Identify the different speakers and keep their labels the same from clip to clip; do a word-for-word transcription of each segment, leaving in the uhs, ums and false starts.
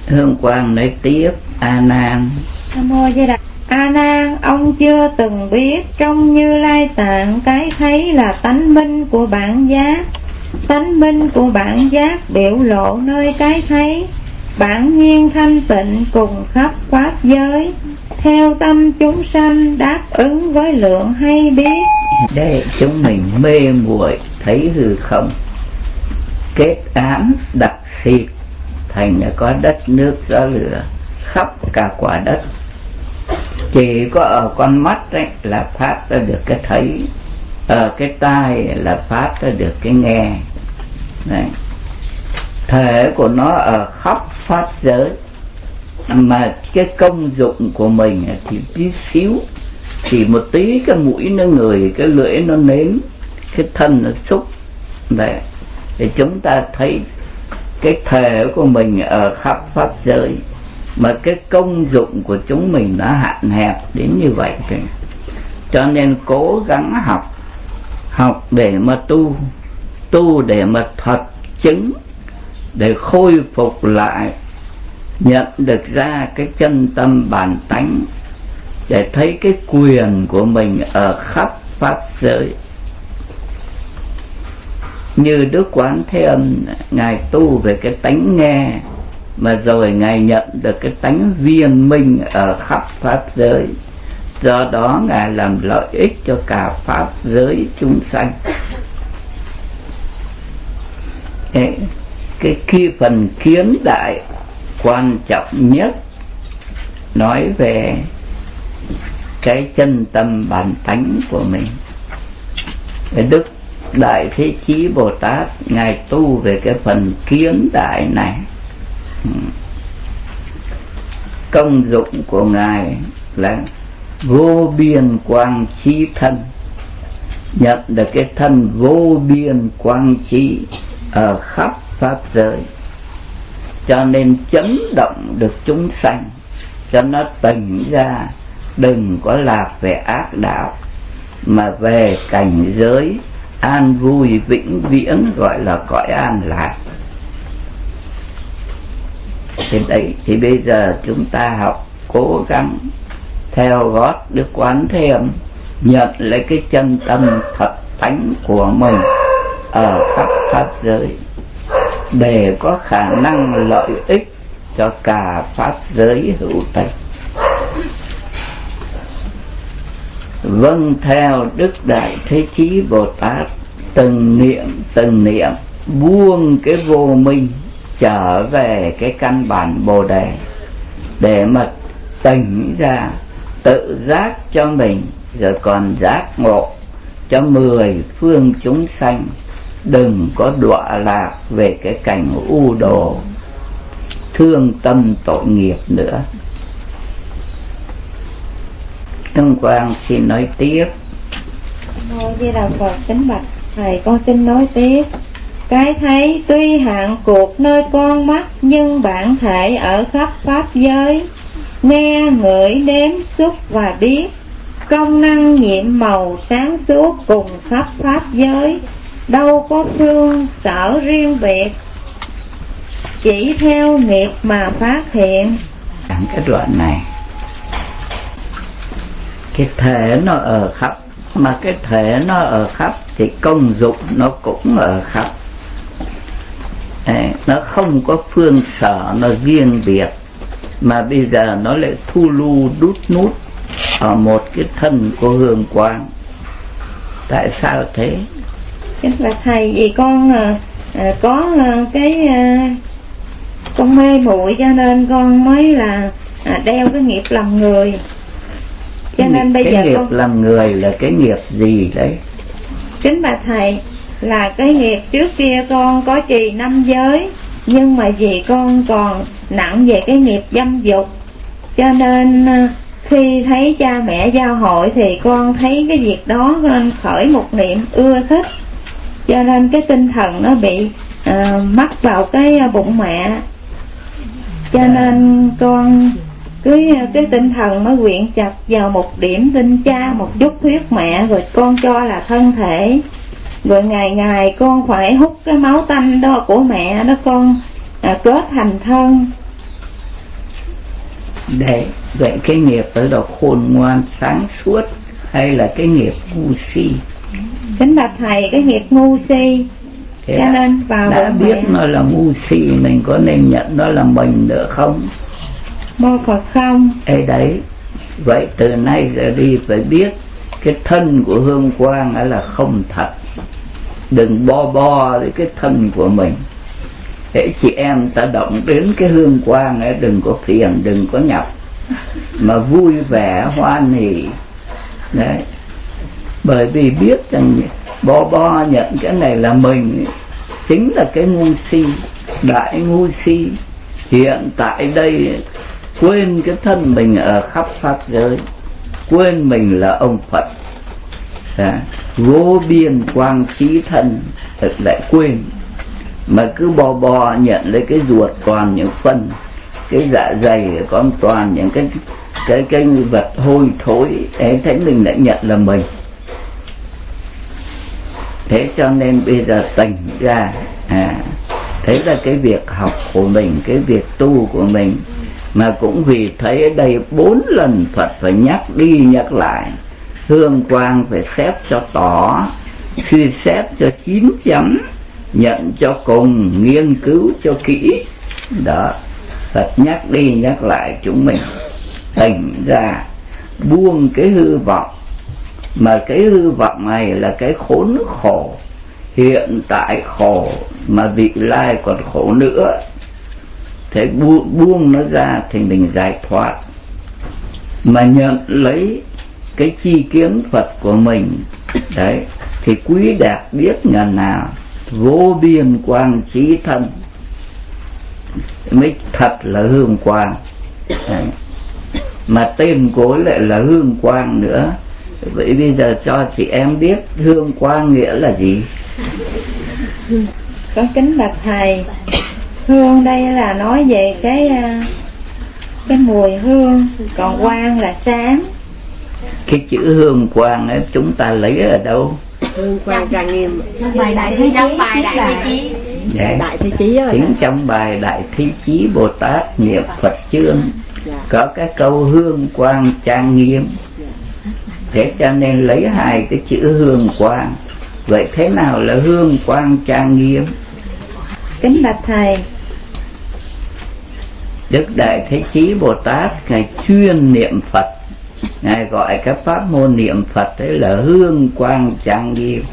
Speaker 1: Hương Quang nói tiếp: A Nan.
Speaker 2: Nam mô Di Đà. A Nan, ông chưa từng biết trong Như Lai Tạng cái thấy là tánh minh của bản giác. Tánh minh của bản giác biểu lộ nơi cái thấy, bản nhiên thanh tịnh cùng khắp pháp giới, theo tâm chúng sanh đáp ứng với lượng hay biết.
Speaker 1: Để chúng mình mê muội thấy hư không, kết án đặc xịt thành là có đất nước gió lửa khắp cả quả đất. Chỉ có ở con mắt đấy là phát ra được cái thấy, ở cái tai là phát ra được cái nghe. Đấy. Thể của nó ở khắp pháp giới, mà cái công dụng của mình thì tí xíu, chỉ một tí cái mũi nó ngửi, cái lưỡi nó nếm, cái thân nó xúc. Đấy. Thì chúng ta thấy cái thể của mình ở khắp pháp giới, mà cái công dụng của chúng mình nó hạn hẹp đến như vậy. Cho nên cố gắng học, học để mà tu, tu để mà thật chứng, để khôi phục lại, nhận được ra cái chân tâm bản tánh, để thấy cái quyền của mình ở khắp pháp giới. Như Đức Quán Thế Âm, Ngài tu về cái tánh nghe, mà rồi Ngài nhận được cái tánh viên minh ở khắp pháp giới. Do đó Ngài làm lợi ích cho cả pháp giới chúng sanh. Cái, cái khi phần kiến đại quan trọng nhất nói về cái chân tâm bản tánh của mình. Cái Đức Đại Thế Chí Bồ Tát Ngài tu về cái phần kiến đại này. Công dụng của Ngài là vô biên quang trí thân, nhận được cái thân vô biên quang trí ở khắp pháp giới, cho nên chấn động được chúng sanh, cho nó tỉnh ra, đừng có lạc về ác đạo, mà về cảnh giới an vui vĩnh viễn, gọi là cõi an lạc. Thì đấy, thì bây giờ chúng ta học cố gắng theo gót Đức Quán Thế Âm, nhận lấy cái chân tâm thật tánh của mình ở khắp pháp giới, để có khả năng lợi ích cho cả pháp giới hữu tình. Vâng theo Đức Đại Thế Chí Bồ Tát, từng niệm từng niệm buông cái vô minh, trở về cái căn bản Bồ Đề, để mà tỉnh ra, tự giác cho mình, rồi còn giác ngộ cho mười phương chúng sanh, đừng có đọa lạc về cái cảnh u đồ, thương tâm tội nghiệp nữa. Hương Quang xin nói tiếp.
Speaker 2: Ngôi Di Đà Phật kính bạch thầy, con xin nói tiếp. Cái thấy tuy hạn cuộc nơi con mắt, nhưng bản thể ở khắp pháp giới, nghe ngửi đếm xúc và biết, công năng nhiệm màu sáng suốt cùng khắp pháp giới, đâu có phương sở riêng biệt, chỉ theo nghiệp mà phát hiện.
Speaker 1: Cái đoạn này, cái thể nó ở khắp, mà cái thể nó ở khắp thì công dụng nó cũng ở khắp. Đấy, nó không có phương sở nó riêng biệt, mà bây giờ nó lại thu lu đút nút ở một cái thân của Hương Quang. Tại sao thế?
Speaker 2: Kính bạch thầy, vì con à, có à, cái à, con mê muội, cho nên con mới là à, đeo cái nghiệp làm người. Cho nên bây
Speaker 1: cái
Speaker 2: giờ
Speaker 1: nghiệp
Speaker 2: con
Speaker 1: làm người là cái nghiệp gì đấy?
Speaker 2: Kính bạch thầy, là cái nghiệp trước kia con có trì năm giới, nhưng mà vì con còn nặng về cái nghiệp dâm dục, cho nên khi thấy cha mẹ giao hội thì con thấy cái việc đó nên khởi một niệm ưa thích, cho nên cái tinh thần nó bị à, mắc vào cái bụng mẹ, cho nên con cứ cái tinh thần nó quyện chặt vào một điểm tinh cha, một chút huyết mẹ, rồi con cho là thân thể, rồi ngày ngày con phải hút cái máu tanh đó của mẹ đó con à, kết thành thân,
Speaker 1: Đấy, vậy cái nghiệp ở đó khôn ngoan sáng suốt hay là cái nghiệp ngu si?
Speaker 2: Kính bạch thầy, cái nghiệp ngu si. Thế cho nên vào
Speaker 1: đã biết mẹ. Nó là ngu si, mình có nên nhận nó là mình nữa không?
Speaker 2: Mô Phật không.
Speaker 1: Ê đấy, vậy từ nay giờ đi phải biết cái thân của Hương Quang ấy là không thật. Đừng bo bo với cái thân của mình. Thế chị em ta động đến cái Hương Quang ấy, đừng có phiền, đừng có nhọc, mà vui vẻ hoan hỉ. Đấy, bởi vì biết rằng bo bo nhận cái này là mình chính là cái ngu si, đại ngu si. Hiện tại đây quên cái thân mình ở khắp pháp giới, quên mình là ông Phật, à, vô biên quang trí thân, thật lại quên. Mà cứ bò bò nhận lấy cái ruột toàn những phân, cái dạ dày con toàn những cái cái cái vật hôi thối, ấy thấy mình lại nhận là mình. Thế cho nên bây giờ tỉnh ra, à, thấy là cái việc học của mình, cái việc tu của mình. Mà cũng vì thấy ở đây bốn lần Phật phải nhắc đi nhắc lại, Hương Quang phải xét cho tỏ, suy xét cho chín chắn, nhận cho cùng, nghiên cứu cho kỹ. Đó, Phật nhắc đi nhắc lại chúng mình tỉnh ra, buông cái hư vọng. Mà cái hư vọng này là cái khốn khổ, hiện tại khổ mà vị lai còn khổ nữa. Thế buông, buông nó ra thì mình giải thoát, mà nhận lấy cái chi kiến Phật của mình. Đấy, thì quý đẹp biết ngần nào, vô biên quang trí thân mới thật là Hương Quang. Đấy, mà tên cố lại là Hương Quang nữa. Vậy bây giờ cho chị em biết Hương Quang nghĩa là gì?
Speaker 2: Con kính bạch thầy, hương đây là nói về cái cái mùi hương, còn quang là sáng.
Speaker 1: Cái chữ Hương Quang ấy chúng ta lấy ở đâu?
Speaker 3: Hương Quang trang nghiêm
Speaker 4: trong bài đại thế chí, bài đại thế chí.
Speaker 1: Dạ.
Speaker 3: Đại thế chí đó.
Speaker 1: Chính trong bài Đại Thế Chí Bồ Tát niệm Phật chương, dạ, có cái câu Hương Quang trang nghiêm. Thế cho nên lấy hai cái chữ Hương Quang. Vậy thế nào là Hương Quang trang nghiêm?
Speaker 2: Kính bạch thầy,
Speaker 1: Đức Đại Thế Chí Bồ Tát Ngài chuyên niệm Phật, Ngài gọi cái pháp môn niệm Phật đấy là Hương Quang trang nghiêm.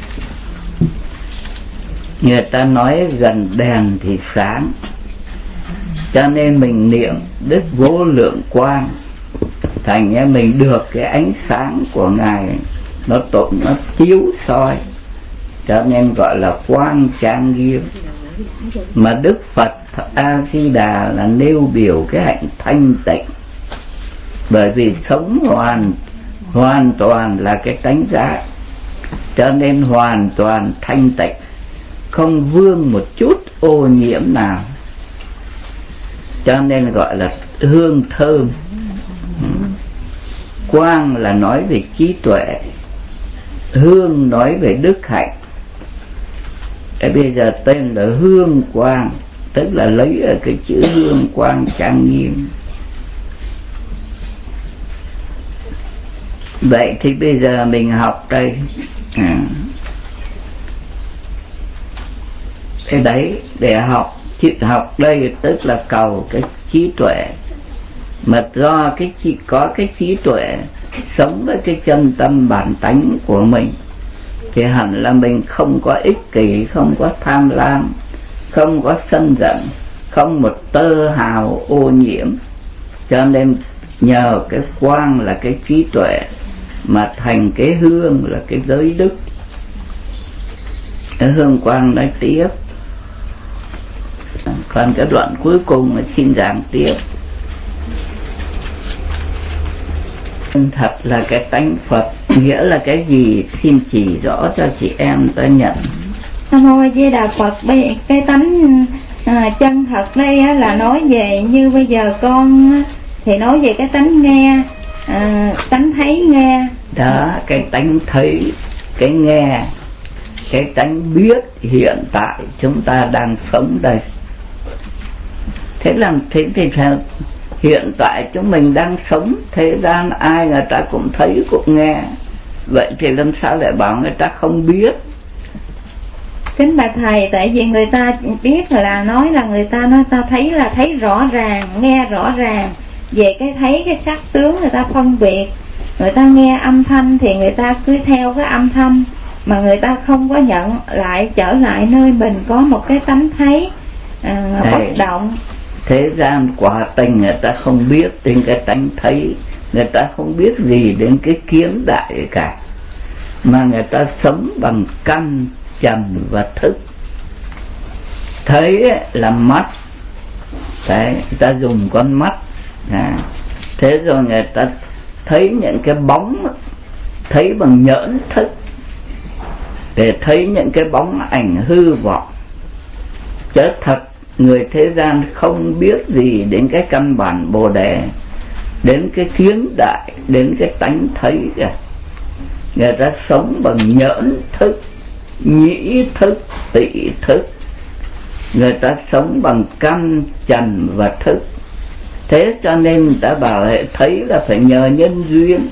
Speaker 1: Người ta nói gần đèn thì sáng, cho nên mình niệm Đức Vô Lượng Quang, thành ra mình được cái ánh sáng của Ngài nó tụng, nó chiếu soi, cho nên gọi là quang trang nghiêm. Mà Đức Phật A Di Đà là nêu biểu cái hạnh thanh tịnh, bởi vì sống hoàn hoàn toàn là cái tánh giác, cho nên hoàn toàn thanh tịnh, không vương một chút ô nhiễm nào, cho nên gọi là hương thơm. Quang là nói về trí tuệ, hương nói về đức hạnh. Thế bây giờ tên là Hương Quang, tức là lấy ở cái chữ Hương Quang trang nghiêm. Vậy thì bây giờ mình học đây, à, cái đấy để học, chữ học đây tức là cầu cái trí tuệ. Mà do cái chỉ có cái trí tuệ sống với cái chân tâm bản tánh của mình, thì hẳn là mình không có ích kỷ, không có tham lam, không có sân giận, không một tơ hào ô nhiễm. Cho nên nhờ cái quang là cái trí tuệ mà thành cái hương là cái giới đức. Cái Hương Quang nói tiếp, còn cái đoạn cuối cùng là xin giảng tiếp. Thật là cái tánh Phật nghĩa là cái gì, xin chỉ rõ cho chị em ta nhận.
Speaker 2: Nam Mô A Di Đà Phật. Cái tánh à, chân thật đây á, là nói về như bây giờ con thì nói về cái tánh nghe, à, tánh thấy nghe.
Speaker 1: Đó, cái tánh thấy, cái nghe, cái tánh biết hiện tại chúng ta đang sống đây. Thế làm thế thì sao hiện tại chúng mình đang sống thế gian, ai người ta cũng thấy cũng nghe, vậy thì làm sao lại bảo người ta không biết?
Speaker 2: Kính bạch thầy, tại vì người ta biết là nói là người ta nói ta thấy là thấy rõ ràng, nghe rõ ràng về cái thấy cái sắc tướng, người ta phân biệt. Người ta nghe âm thanh thì người ta cứ theo cái âm thanh, mà người ta không có nhận lại trở lại nơi mình có một cái tánh thấy à, bất động.
Speaker 1: Thế gian quả tình người ta không biết đến cái tánh thấy, người ta không biết gì đến cái kiến đại cả, mà người ta sống bằng căn trần và thức. Thấy là mắt, đấy, người ta dùng con mắt à. Thế rồi người ta thấy những cái bóng, thấy bằng nhãn thức, để thấy những cái bóng ảnh hư vọng. Chứ thật người thế gian không biết gì đến cái căn bản Bồ Đề, đến cái kiến đại, đến cái tánh thấy cả. Người ta sống bằng nhãn thức, nhĩ thức, tị thức. Người ta sống bằng căn trần và thức. Thế cho nên người ta bảo hệ thấy là phải nhờ nhân duyên.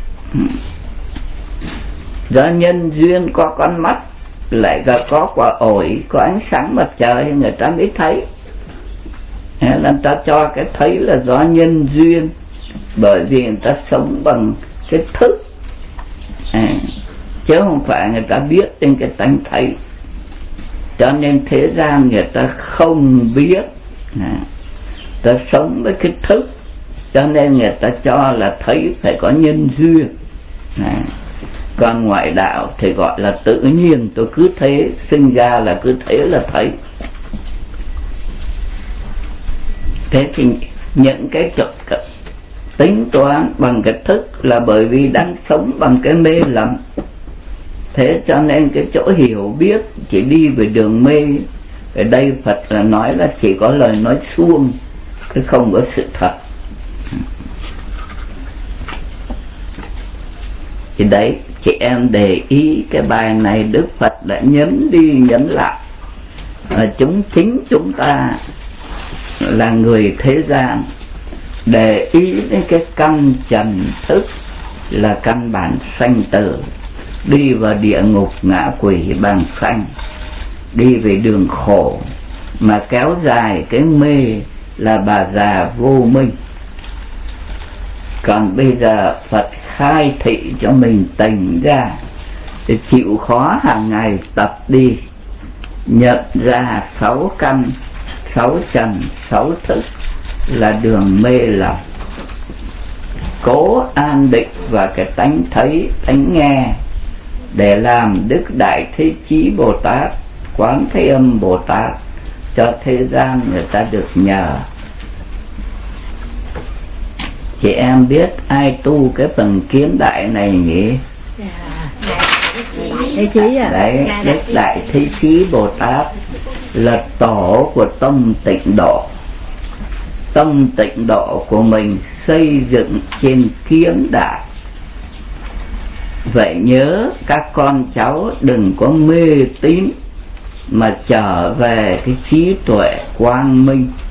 Speaker 1: Do nhân duyên có con mắt, lại là có quả ổi, có ánh sáng mặt trời, người ta mới thấy. Là người ta cho cái thấy là do nhân duyên, bởi vì người ta sống bằng cái thức à, chứ không phải người ta biết đến cái tánh thấy. Cho nên thế gian người ta không biết à, ta sống với cái thức, cho nên người ta cho là thấy phải có nhân duyên à. Còn ngoại đạo thì gọi là tự nhiên, tôi cứ thế, sinh ra là cứ thế là thấy. Thế thì những cái chỗ tính toán bằng cái thức là bởi vì đang sống bằng cái mê lầm. Thế cho nên cái chỗ hiểu biết chỉ đi về đường mê. Ở đây Phật là nói là chỉ có lời nói suông, chứ không có sự thật. Thì đấy, chị em để ý cái bài này Đức Phật đã nhấn đi nhấn lại. À, chúng chính chúng ta là người thế gian để ý đến cái căn trần thức là căn bản sanh tử, đi vào địa ngục ngạ quỷ bằng sanh, đi về đường khổ mà kéo dài cái mê là bà già vô minh. Còn bây giờ Phật khai thị cho mình tỉnh ra, để chịu khó hàng ngày tập đi, nhận ra sáu căn, sáu trần, sáu thức là đường mê lầm. Cố an định vào cái tánh thấy, tánh nghe, để làm Đức Đại Thế Chí Bồ Tát, Quán Thế Âm Bồ Tát cho thế gian người ta được nhờ. Chị em biết ai tu cái phần kiến đại này nhỉ?
Speaker 3: Thế Chí à?
Speaker 1: Đấy, Đức Đại Thế Chí Bồ Tát là tổ của Tông Tịnh Độ. Tông Tịnh Độ của mình xây dựng trên kiến đại. Vậy nhớ các con cháu đừng có mê tín, mà trở về cái trí tuệ quang minh.